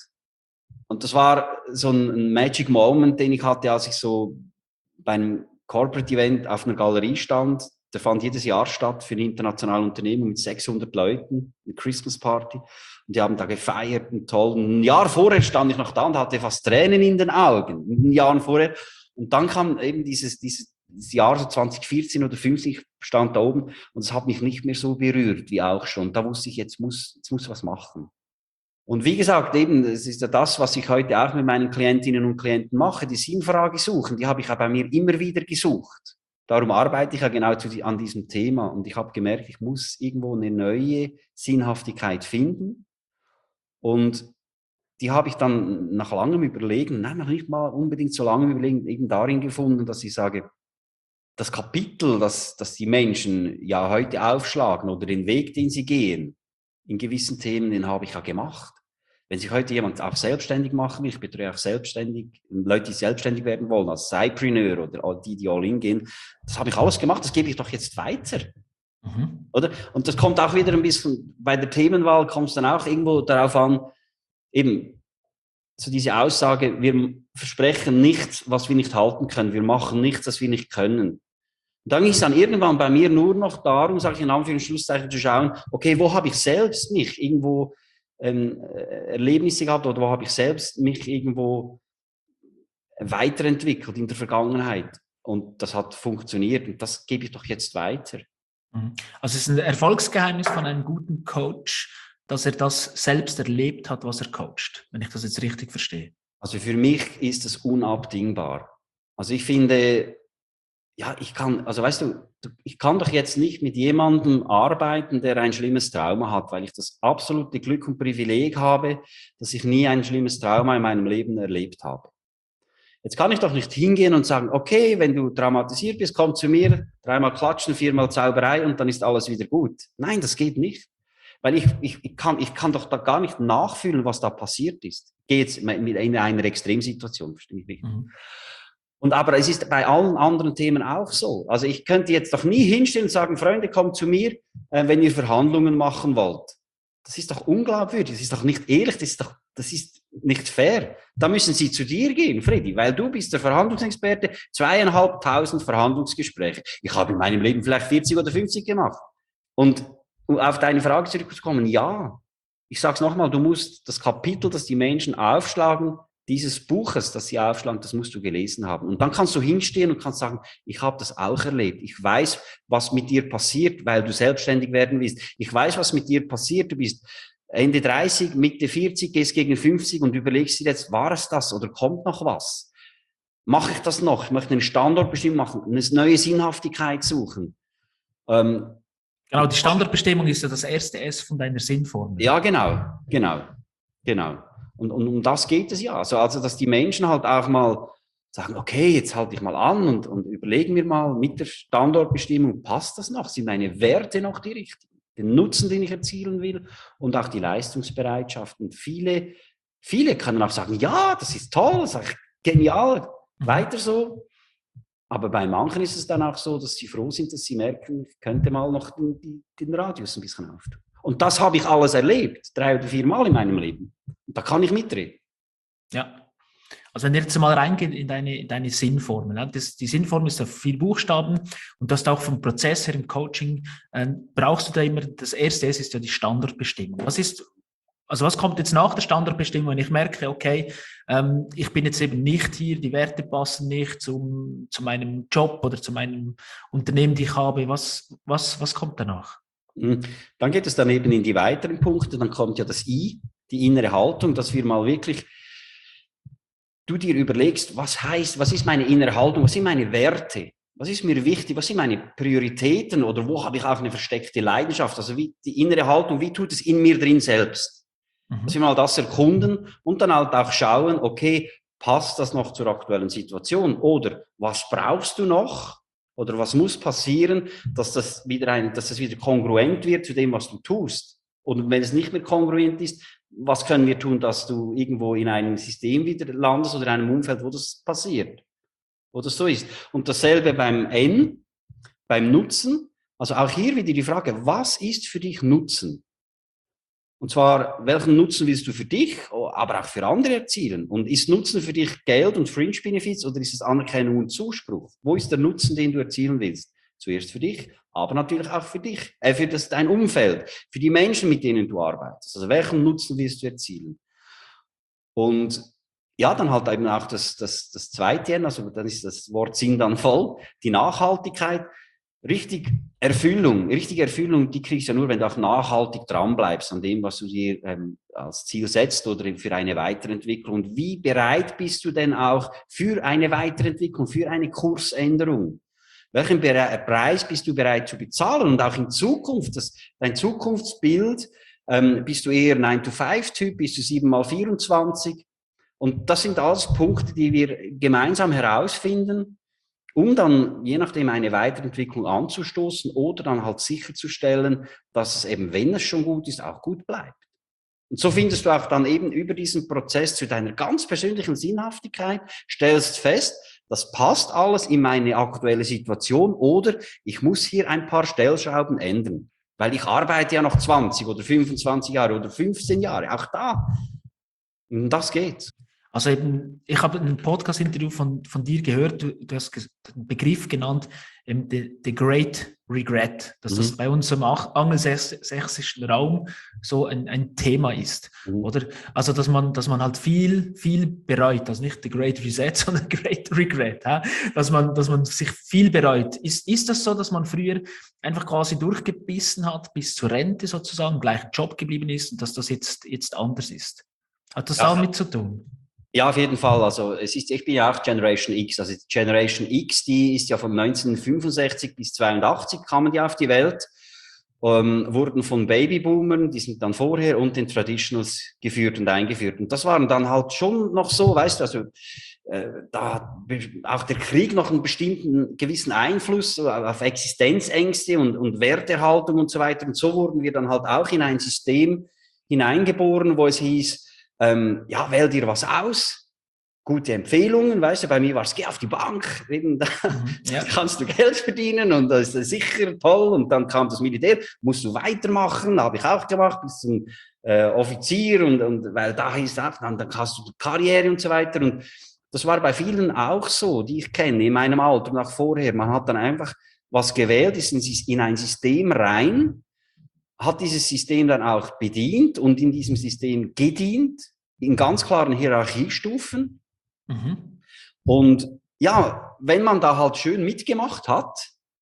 Und das war so ein Magic Moment, den ich hatte, als ich so bei einem Corporate Event auf einer Galerie stand. Der fand jedes Jahr statt für eine internationale Unternehmung mit sechshundert Leuten, eine Christmas Party. Und die haben da gefeiert und toll. Ein Jahr vorher stand ich noch da und hatte fast Tränen in den Augen. Ein Jahr vorher. Und dann kam eben dieses, dieses, dieses Jahr so zwanzig vierzehn oder fünfzehn, ich stand da oben und es hat mich nicht mehr so berührt wie auch schon. Da wusste ich, jetzt muss, jetzt muss was machen. Und wie gesagt, eben, das ist ja das, was ich heute auch mit meinen Klientinnen und Klienten mache, die Sinnfrage suchen, die habe ich ja bei mir immer wieder gesucht. Darum arbeite ich ja genau zu, an diesem Thema und ich habe gemerkt, ich muss irgendwo eine neue Sinnhaftigkeit finden und die habe ich dann nach langem Überlegen, nein, noch nicht mal unbedingt so langem Überlegen, eben darin gefunden, dass ich sage, das Kapitel, das, das die Menschen ja heute aufschlagen oder den Weg, den sie gehen, in gewissen Themen, den habe ich ja gemacht. Wenn sich heute jemand auch selbstständig machen will, ich betreue auch selbstständig, Leute, die selbstständig werden wollen, als Cypreneur oder die, die all in gehen, das habe ich alles gemacht, das gebe ich doch jetzt weiter. Mhm. Oder? Und das kommt auch wieder ein bisschen, bei der Themenwahl kommt es dann auch irgendwo darauf an, eben, so diese Aussage, wir versprechen nichts, was wir nicht halten können, wir machen nichts, was wir nicht können. Und dann ging es dann irgendwann bei mir nur noch darum, sage ich in Anführungszeichen, zu schauen, okay, wo habe ich selbst mich irgendwo ähm, Erlebnisse gehabt oder wo habe ich selbst mich irgendwo weiterentwickelt in der Vergangenheit. Und das hat funktioniert und das gebe ich doch jetzt weiter. Also es ist ein Erfolgsgeheimnis von einem guten Coach, dass er das selbst erlebt hat, was er coacht, wenn ich das jetzt richtig verstehe. Also für mich ist es unabdingbar. Also ich finde, ja, ich kann, also weißt du, ich kann doch jetzt nicht mit jemandem arbeiten, der ein schlimmes Trauma hat, weil ich das absolute Glück und Privileg habe, dass ich nie ein schlimmes Trauma in meinem Leben erlebt habe. Jetzt kann ich doch nicht hingehen und sagen, okay, wenn du traumatisiert bist, komm zu mir, dreimal klatschen, viermal Zauberei und dann ist alles wieder gut. Nein, das geht nicht. Weil ich, ich, ich, kann, ich kann doch da gar nicht nachfühlen, was da passiert ist. Geht jetzt mit in einer Extremsituation, verstehe ich nicht. Mhm. Und aber es ist bei allen anderen Themen auch so. Also ich könnte jetzt doch nie hinstellen und sagen, Freunde, kommt zu mir, äh, wenn ihr Verhandlungen machen wollt. Das ist doch unglaubwürdig, das ist doch nicht ehrlich, das ist doch, das ist nicht fair. Da müssen sie zu dir gehen, Freddy, weil du bist der Verhandlungsexperte, zweieinhalbtausend Verhandlungsgespräche. Ich habe in meinem Leben vielleicht vierzig oder fünfzig gemacht. Und um auf deine Frage zurückzukommen, ja, ich sage es nochmal, du musst das Kapitel, das die Menschen aufschlagen, dieses Buches, das sie aufschlagen, das musst du gelesen haben. Und dann kannst du hinstehen und kannst sagen, ich habe das auch erlebt. Ich weiß, was mit dir passiert, weil du selbstständig werden willst. Ich weiß, was mit dir passiert. Du bist Ende dreißig, Mitte vierzig, gehst gegen fünfzig und überlegst dir jetzt, war es das oder kommt noch was? Mache ich das noch? Ich möchte einen Standortbestimmung machen, eine neue Sinnhaftigkeit suchen. Ähm, genau, die Standortbestimmung ist ja das erste S von deiner Sinnformel. Ja, genau, genau, genau. Und, und um das geht es ja. Also, also, dass die Menschen halt auch mal sagen, okay, jetzt halte ich mal an und, und überlegen wir mal mit der Standortbestimmung, passt das noch? Sind meine Werte noch die richtigen? Den Nutzen, den ich erzielen will und auch die Leistungsbereitschaft. Und viele, viele können auch sagen, ja, das ist toll, das ist genial, weiter so. Aber bei manchen ist es dann auch so, dass sie froh sind, dass sie merken, ich könnte mal noch den, den Radius ein bisschen auftun. Und das habe ich alles erlebt, drei oder vier Mal in meinem Leben. Und da kann ich mitreden. Ja. Also wenn wir jetzt mal reingehen in deine, in deine Sinnformel, ne? das, die Sinnformel ist auf vier Buchstaben und das auch vom Prozess her im Coaching, äh, brauchst du da immer, das erste ist ja die Standardbestimmung. Was ist, also was kommt jetzt nach der Standardbestimmung, wenn ich merke, okay, ähm, ich bin jetzt eben nicht hier, die Werte passen nicht zum, zu meinem Job oder zu meinem Unternehmen, die ich habe, was, was, was kommt danach? Dann geht es dann eben in die weiteren Punkte, dann kommt ja das I, die innere Haltung, dass wir mal wirklich du dir überlegst, was heißt, was ist meine innere Haltung, was sind meine Werte, was ist mir wichtig, was sind meine Prioritäten oder wo habe ich auch eine versteckte Leidenschaft, also wie die innere Haltung, wie tut es in mir drin selbst? Mhm. Dass wir mal das erkunden und dann halt auch schauen, okay, passt das noch zur aktuellen Situation oder was brauchst du noch oder was muss passieren, dass das wieder ein, dass das wieder kongruent wird zu dem, was du tust. Und wenn es nicht mehr kongruent ist, was können wir tun, dass du irgendwo in einem System wieder landest oder in einem Umfeld, wo das passiert, wo das so ist. Und dasselbe beim N, beim Nutzen. Also auch hier wieder die Frage, was ist für dich Nutzen? Und zwar, welchen Nutzen willst du für dich, aber auch für andere erzielen? Und ist Nutzen für dich Geld und Fringe Benefits oder ist es Anerkennung und Zuspruch? Wo ist der Nutzen, den du erzielen willst? Zuerst für dich, aber natürlich auch für dich, äh, für das, dein Umfeld, für die Menschen, mit denen du arbeitest. Also welchen Nutzen willst du erzielen? Und ja, dann halt eben auch das, das, das Zweite, also dann ist das Wort Sinn dann voll, die Nachhaltigkeit. Richtig Erfüllung, richtige Erfüllung, die kriegst du ja nur, wenn du auch nachhaltig dranbleibst an dem, was du dir ähm, als Ziel setzt oder für eine Weiterentwicklung. Und wie bereit bist du denn auch für eine Weiterentwicklung, für eine Kursänderung? Welchen Preis bist du bereit zu bezahlen? Und auch in Zukunft, das, dein Zukunftsbild, ähm, bist du eher neun to five Typ, bist du sieben mal vierundzwanzig? Und das sind alles Punkte, die wir gemeinsam herausfinden, um dann je nachdem eine Weiterentwicklung anzustoßen oder dann halt sicherzustellen, dass es eben, wenn es schon gut ist, auch gut bleibt. Und so findest du auch dann eben über diesen Prozess zu deiner ganz persönlichen Sinnhaftigkeit, stellst fest, das passt alles in meine aktuelle Situation oder ich muss hier ein paar Stellschrauben ändern, weil ich arbeite ja noch zwanzig oder fünfundzwanzig Jahre oder fünfzehn Jahre, auch da. Und das geht. Also eben, ich habe ein Podcast-Interview von, von dir gehört, du, du hast den Begriff genannt, ähm, the, the Great Regret, dass mhm. das bei uns im angelsächsischen Raum so ein, ein Thema ist, mhm. oder? Also, dass man, dass man halt viel, viel bereut, also nicht the Great Reset, sondern Great Regret, ja? dass man, dass man sich viel bereut. Ist, ist das so, dass man früher einfach quasi durchgebissen hat, bis zur Rente sozusagen, gleich im Job geblieben ist und dass das jetzt, jetzt anders ist? Hat das ja. damit zu tun? Ja, auf jeden Fall. Also es ist, ich bin ja auch Generation X. Also die Generation X, die ist ja von neunzehnhundertfünfundsechzig bis zweiundachtzig kamen die auf die Welt, ähm, wurden von Babyboomern, die sind dann vorher und den Traditionals geführt und eingeführt. Und das waren dann halt schon noch so, weißt du, also äh, da hat auch der Krieg noch einen bestimmten gewissen Einfluss auf Existenzängste und, und Werterhaltung und so weiter. Und so wurden wir dann halt auch in ein System hineingeboren, wo es hieß, Ähm, ja, wähl dir was aus, gute Empfehlungen, weißt du, bei mir war es, geh auf die Bank, eben, da ja. kannst du Geld verdienen und das ist sicher toll und dann kam das Militär, musst du weitermachen, habe ich auch gemacht, bis zum äh, Offizier und, und weil da hieß es, dann, dann hast du Karriere und so weiter und das war bei vielen auch so, die ich kenne, in meinem Alter und auch vorher, man hat dann einfach was gewählt, ist in ein System rein, hat dieses System dann auch bedient und in diesem System gedient, in ganz klaren Hierarchiestufen. Mhm. Und ja, wenn man da halt schön mitgemacht hat,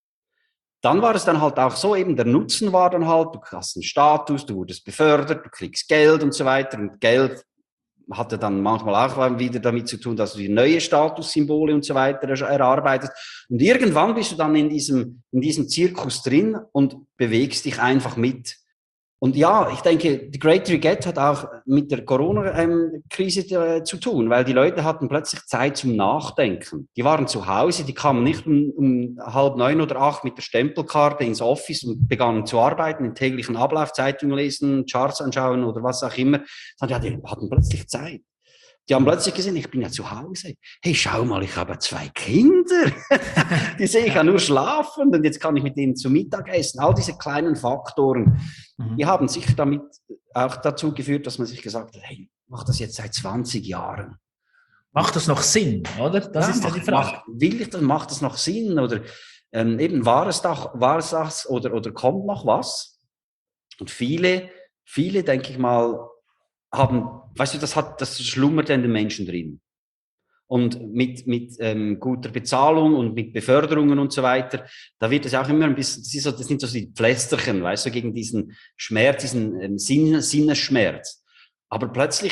dann war es dann halt auch so, eben der Nutzen war dann halt, du hast einen Status, du wurdest befördert, du kriegst Geld und so weiter und Geld hatte dann manchmal auch wieder damit zu tun, dass du die neue Statussymbole und so weiter erarbeitest. Und irgendwann bist du dann in diesem, in diesem Zirkus drin und bewegst dich einfach mit. Und ja, ich denke, die Great Regret hat auch mit der Corona-Krise äh, zu tun, weil die Leute hatten plötzlich Zeit zum Nachdenken. Die waren zu Hause, die kamen nicht um, um halb neun oder acht mit der Stempelkarte ins Office und begannen zu arbeiten, den täglichen Ablauf, Zeitung lesen, Charts anschauen oder was auch immer. Sondern ja, die hatten plötzlich Zeit. Die haben plötzlich gesehen, ich bin ja zu Hause. Hey, schau mal, ich habe zwei Kinder. Die sehe ich ja nur schlafen und jetzt kann ich mit denen zu Mittag essen. All diese kleinen Faktoren, mhm. die haben sich damit auch dazu geführt, dass man sich gesagt hat, hey, mach das jetzt seit zwanzig Jahren. Macht das noch Sinn, oder? Das ja, ist ja die Frage. Macht, will ich das, macht das noch Sinn? Oder ähm, eben, war es, doch, war es das oder, oder kommt noch was? Und viele, viele, denke ich mal, haben, weißt du, das hat, das schlummert in den Menschen drin. Und mit, mit ähm, guter Bezahlung und mit Beförderungen und so weiter, da wird es auch immer ein bisschen, das, ist so, das sind so die Pflästerchen, weißt du, gegen diesen Schmerz, diesen ähm, Sinn, Sinnesschmerz. Aber plötzlich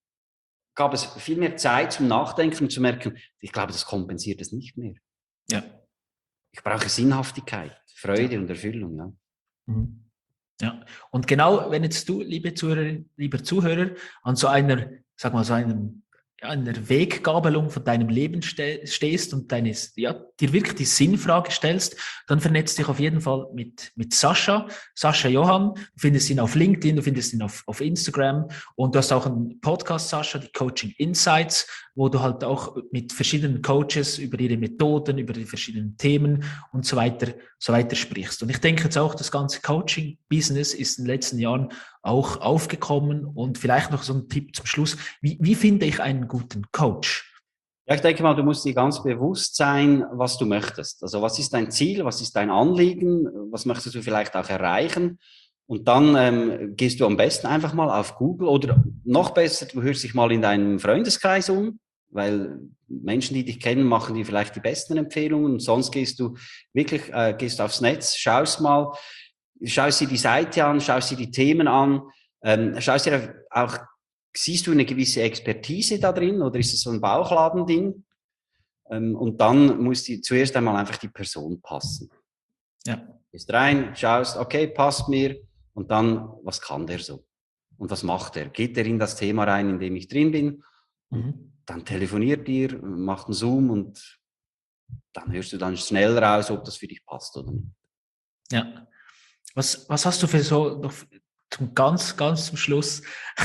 gab es viel mehr Zeit zum Nachdenken und zu merken, ich glaube, das kompensiert es nicht mehr. Ja. Ich brauche Sinnhaftigkeit, Freude ja. und Erfüllung. Ja. Mhm. Ja, und genau, wenn jetzt du, liebe Zuhörer, lieber Zuhörer, an so einer, sag mal, so einem, ja, einer Weggabelung von deinem Leben ste- stehst und deines, ja, dir wirklich die Sinnfrage stellst, dann vernetzt dich auf jeden Fall mit, mit Sascha, Sascha Johann. Du findest ihn auf LinkedIn, du findest ihn auf, auf Instagram und du hast auch einen Podcast, Sascha, die Coaching Insights, wo du halt auch mit verschiedenen Coaches über ihre Methoden, über die verschiedenen Themen und so weiter, so weiter sprichst. Und ich denke jetzt auch, das ganze Coaching-Business ist in den letzten Jahren auch aufgekommen. Und vielleicht noch so ein Tipp zum Schluss. Wie, wie finde ich einen guten Coach? Ja, ich denke mal, du musst dir ganz bewusst sein, was du möchtest. Also was ist dein Ziel, was ist dein Anliegen, was möchtest du vielleicht auch erreichen? Und dann ähm, gehst du am besten einfach mal auf Google oder noch besser, du hörst dich mal in deinem Freundeskreis um, weil Menschen, die dich kennen, machen dir vielleicht die besten Empfehlungen. Und sonst gehst du wirklich äh, gehst aufs Netz, schaust mal, schaust dir die Seite an, schaust dir die Themen an, ähm, schaust dir auch, siehst du eine gewisse Expertise da drin oder ist es so ein Bauchladending? Ähm, und dann muss die zuerst einmal einfach die Person passen. Ja. Gehst rein, schaust, okay, passt mir. Und dann, was kann der so? Und was macht er? Geht er in das Thema rein, in dem ich drin bin? Mhm. Dann telefoniert ihr, macht einen Zoom und dann hörst du dann schnell raus, ob das für dich passt oder nicht. Ja. Was, was hast du für so, noch zum ganz, ganz zum Schluss,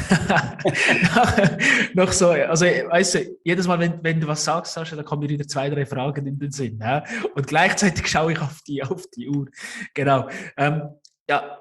noch so, also, weißt du, jedes Mal, wenn, wenn du was sagst, Sascha, da kommen mir wieder zwei, drei Fragen in den Sinn, ja? Und gleichzeitig schaue ich auf die, auf die Uhr. Genau. Ähm, ja,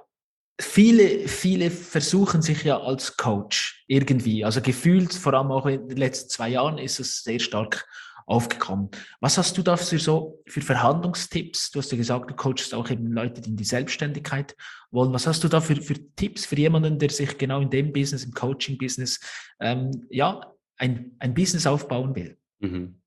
viele, viele versuchen sich ja als Coach irgendwie, also gefühlt, vor allem auch in den letzten zwei Jahren ist es sehr stark aufgekommen. Was hast du da für so für Verhandlungstipps? Du hast ja gesagt, du coachst auch eben Leute, die in die Selbstständigkeit wollen. Was hast du da für, für Tipps für jemanden, der sich genau in dem Business, im Coaching-Business, ähm, ja, ein, ein Business aufbauen will? Mhm.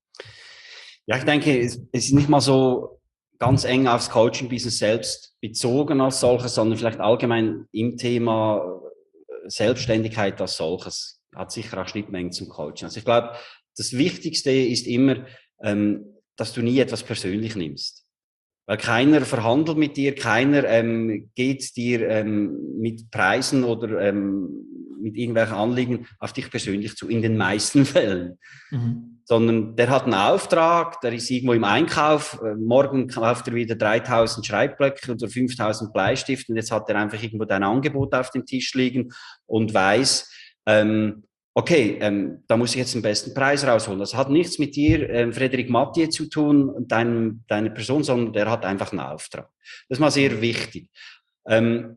Ja, ich denke, es ist nicht mal so ganz eng aufs Coaching-Business selbst bezogen als solches, sondern vielleicht allgemein im Thema Selbstständigkeit als solches. Hat sicher auch Schnittmengen zum Coaching. Also ich glaube, das Wichtigste ist immer, ähm, dass du nie etwas persönlich nimmst. Weil keiner verhandelt mit dir, keiner ähm, geht dir ähm, mit Preisen oder ähm, mit irgendwelchen Anliegen auf dich persönlich zu, in den meisten Fällen. Mhm. Sondern der hat einen Auftrag, der ist irgendwo im Einkauf, äh, morgen kauft er wieder dreitausend Schreibblöcke oder fünftausend Bleistifte und jetzt hat er einfach irgendwo dein Angebot auf dem Tisch liegen und weiß, ähm, okay, ähm, da muss ich jetzt den besten Preis rausholen. Das hat nichts mit dir, ähm, Frederik Mathieu, zu tun, dein, deine Person, sondern der hat einfach einen Auftrag. Das ist mal sehr wichtig. Ähm,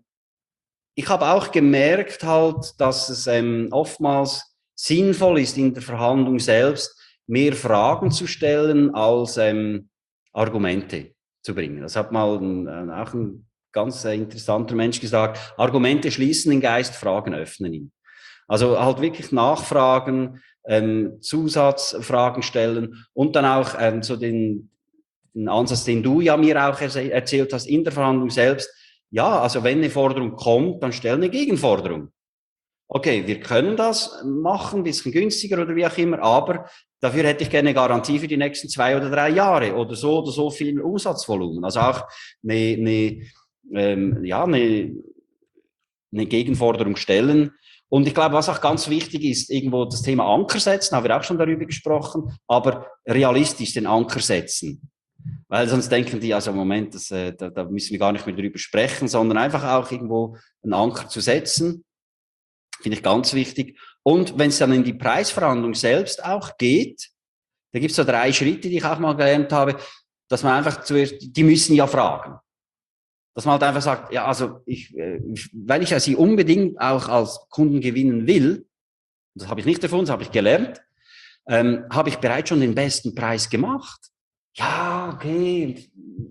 ich habe auch gemerkt halt, dass es ähm, oftmals sinnvoll ist, in der Verhandlung selbst mehr Fragen zu stellen, als ähm, Argumente zu bringen. Das hat mal ein, ein, auch ein ganz äh, interessanter Mensch gesagt, Argumente schließen den Geist, Fragen öffnen ihn. Also halt wirklich nachfragen, ähm, Zusatzfragen stellen und dann auch ähm, so den, den Ansatz, den du ja mir auch erzählt hast in der Verhandlung selbst. Ja, also wenn eine Forderung kommt, dann stell eine Gegenforderung. Okay, wir können das machen, ein bisschen günstiger oder wie auch immer, aber dafür hätte ich gerne eine Garantie für die nächsten zwei oder drei Jahre oder so oder so viel Umsatzvolumen. Also auch eine, eine, ähm, ja, eine, eine Gegenforderung stellen. Und ich glaube, was auch ganz wichtig ist, irgendwo das Thema Anker setzen, haben wir auch schon darüber gesprochen, aber realistisch den Anker setzen. Weil sonst denken die, also Moment, das, äh, da, da müssen wir gar nicht mehr drüber sprechen, sondern einfach auch irgendwo einen Anker zu setzen. Finde ich ganz wichtig. Und wenn es dann in die Preisverhandlung selbst auch geht, da gibt es so drei Schritte, die ich auch mal gelernt habe, dass man einfach zuerst, die müssen ja fragen. Dass man halt einfach sagt, ja, also ich, weil ich ja sie unbedingt auch als Kunden gewinnen will, das habe ich nicht erfunden, das habe ich gelernt, ähm, habe ich bereits schon den besten Preis gemacht. Ja, okay,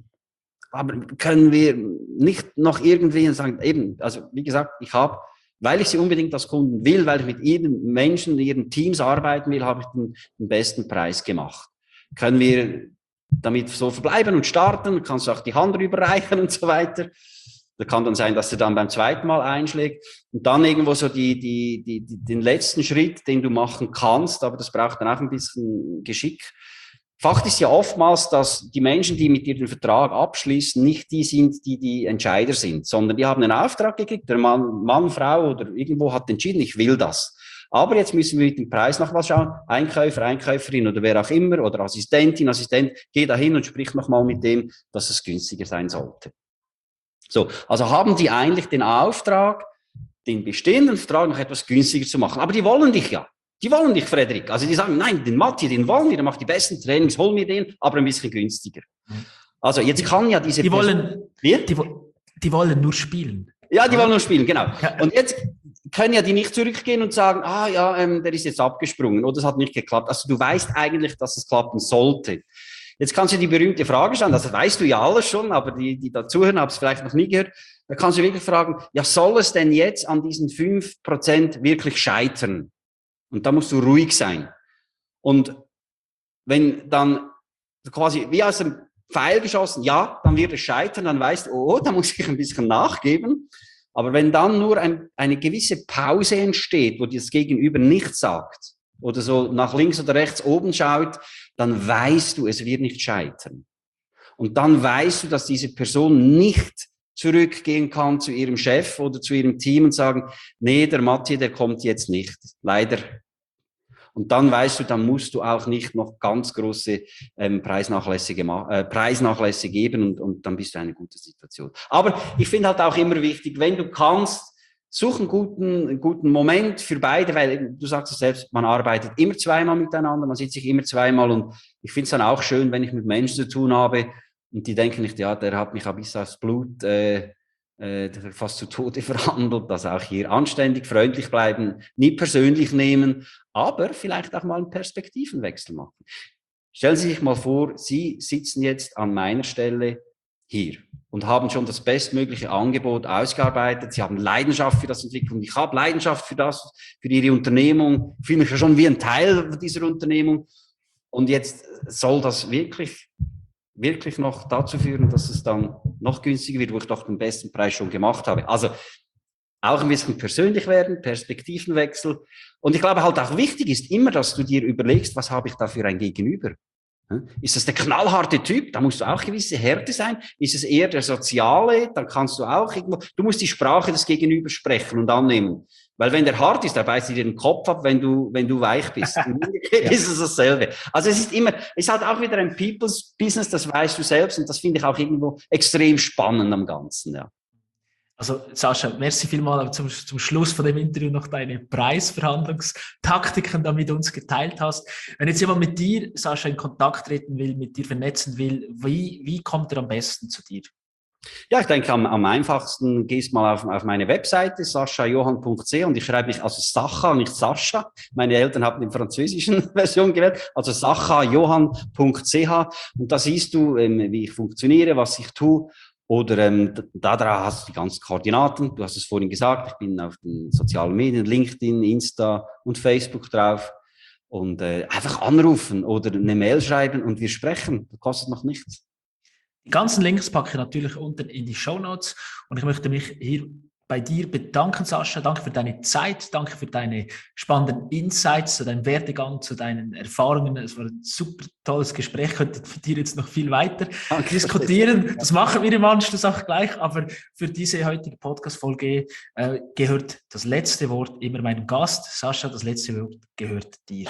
aber können wir nicht noch irgendwie sagen, eben, also wie gesagt, ich habe, weil ich sie unbedingt als Kunden will, weil ich mit ihren Menschen, ihren Teams arbeiten will, habe ich den, den besten Preis gemacht. Können wir damit so verbleiben und starten, kannst du auch die Hand rüberreichen und so weiter. Da kann dann sein, dass du dann beim zweiten Mal einschlägt und dann irgendwo so die, die, die, die, den letzten Schritt, den du machen kannst, aber das braucht dann auch ein bisschen Geschick. Fakt ist ja oftmals, dass die Menschen, die mit dir den Vertrag abschließen, nicht die sind, die die Entscheider sind, sondern die haben einen Auftrag gekriegt, der Mann, Mann, Frau oder irgendwo hat entschieden, ich will das. Aber jetzt müssen wir mit dem Preis noch was schauen. Einkäufer, Einkäuferin oder wer auch immer oder Assistentin, Assistent, geh da hin und sprich nochmal mit dem, dass es günstiger sein sollte. So, also haben die eigentlich den Auftrag, den bestehenden Vertrag noch etwas günstiger zu machen. Aber die wollen dich ja. Die wollen dich, Frederik. Also die sagen, nein, den Matti, den wollen wir, der macht die besten Trainings, hol mir den, aber ein bisschen günstiger. Also jetzt kann ja diese die Person, wollen, die, die wollen nur spielen. Ja, die wollen nur spielen, genau. Und jetzt können ja die nicht zurückgehen und sagen, ah ja, ähm, der ist jetzt abgesprungen oder es hat nicht geklappt. Also du weißt eigentlich, dass es klappen sollte. Jetzt kannst du die berühmte Frage stellen, das weißt du ja alles schon, aber die, die dazuhören, haben es vielleicht noch nie gehört. Da kannst du wirklich fragen, ja, soll es denn jetzt an diesen fünf Prozent wirklich scheitern? Und da musst du ruhig sein. Und wenn dann quasi wie aus dem Pfeil geschossen, ja, dann wird es scheitern, dann weißt du, oh, da muss ich ein bisschen nachgeben. Aber wenn dann nur ein, eine gewisse Pause entsteht, wo das Gegenüber nichts sagt oder so nach links oder rechts oben schaut, dann weißt du, es wird nicht scheitern. Und dann weißt du, dass diese Person nicht zurückgehen kann zu ihrem Chef oder zu ihrem Team und sagen, nee, der Matti, der kommt jetzt nicht, leider. Und dann weißt du, dann musst du auch nicht noch ganz große ähm, Preisnachlässe, äh, Preisnachlässe geben und, und dann bist du in einer guten Situation. Aber ich finde halt auch immer wichtig, wenn du kannst, such einen guten, einen guten Moment für beide, weil du sagst es selbst, man arbeitet immer zweimal miteinander, man sieht sich immer zweimal und ich finde es dann auch schön, wenn ich mit Menschen zu tun habe und die denken nicht, ja, der hat mich ein bisschen aufs Blut äh, äh, fast zu Tode verhandelt, dass auch hier anständig, freundlich bleiben, nie persönlich nehmen, aber vielleicht auch mal einen Perspektivenwechsel machen. Stellen Sie sich mal vor, Sie sitzen jetzt an meiner Stelle hier und haben schon das bestmögliche Angebot ausgearbeitet. Sie haben Leidenschaft für das entwickelt. Ich habe Leidenschaft für das, für Ihre Unternehmung. Ich fühle mich ja schon wie ein Teil dieser Unternehmung. Und jetzt soll das wirklich, wirklich noch dazu führen, dass es dann noch günstiger wird, wo ich doch den besten Preis schon gemacht habe. Also auch ein bisschen persönlich werden, Perspektivenwechsel. Und ich glaube halt auch wichtig ist immer, dass du dir überlegst, was habe ich da für ein Gegenüber? Ist das der knallharte Typ? Da musst du auch gewisse Härte sein. Ist es eher der Soziale? Dann kannst du auch irgendwo, du musst die Sprache des Gegenübers sprechen und annehmen. Weil wenn der hart ist, dann beißt dir den Kopf ab, wenn du, wenn du weich bist. Ja. Ist es dasselbe. Also es ist immer, es ist halt auch wieder ein People's Business, das weißt du selbst und das finde ich auch irgendwo extrem spannend am Ganzen, ja. Also Sascha, merci vielmals zum, zum Schluss von dem Interview noch deine Preisverhandlungstaktiken da mit uns geteilt hast. Wenn jetzt jemand mit dir, Sascha, in Kontakt treten will, mit dir vernetzen will, wie, wie kommt er am besten zu dir? Ja, ich denke, am, am einfachsten gehst mal auf, auf meine Webseite, sascha johann punkt c h und ich schreibe mich also Sacha, nicht Sascha. Meine Eltern haben die französischen Version gewählt, also sascha johann punkt c h und da siehst du, ähm, wie ich funktioniere, was ich tue. Oder ähm, da, da hast du die ganzen Koordinaten. Du hast es vorhin gesagt, ich bin auf den sozialen Medien, LinkedIn, Insta und Facebook drauf. Und äh, einfach anrufen oder eine Mail schreiben und wir sprechen. Das kostet noch nichts. Die ganzen Links packe ich natürlich unten in die Shownotes. Und ich möchte mich hier bei dir bedanken, Sascha. Danke für deine Zeit, danke für deine spannenden Insights, zu deinem Werdegang, zu deinen Erfahrungen. Es war ein super tolles Gespräch. Ich könnte für dich jetzt noch viel weiter danke. diskutieren. Das machen wir im Anschluss auch gleich. Aber für diese heutige Podcast-Folge äh, gehört das letzte Wort immer meinem Gast. Sascha, das letzte Wort gehört dir.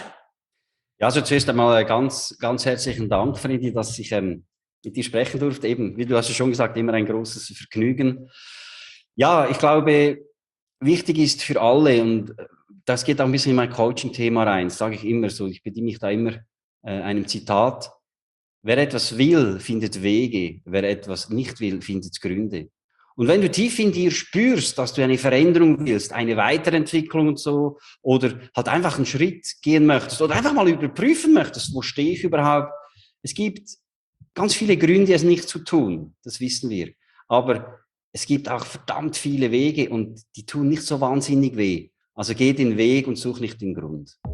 Ja, also zuerst einmal ganz, ganz herzlichen Dank, Friedi, dass ich ähm, mit dir sprechen durfte. Eben, wie du hast ja schon gesagt, immer ein großes Vergnügen. Ja, ich glaube, wichtig ist für alle, und das geht auch ein bisschen in mein Coaching-Thema rein, das sage ich immer so, ich bediene mich da immer äh, einem Zitat: Wer etwas will, findet Wege, wer etwas nicht will, findet Gründe. Und wenn du tief in dir spürst, dass du eine Veränderung willst, eine Weiterentwicklung und so, oder halt einfach einen Schritt gehen möchtest, oder einfach mal überprüfen möchtest, wo stehe ich überhaupt. Es gibt ganz viele Gründe, es nicht zu tun, das wissen wir. Aber es gibt auch verdammt viele Wege und die tun nicht so wahnsinnig weh. Also geh den Weg und such nicht den Grund.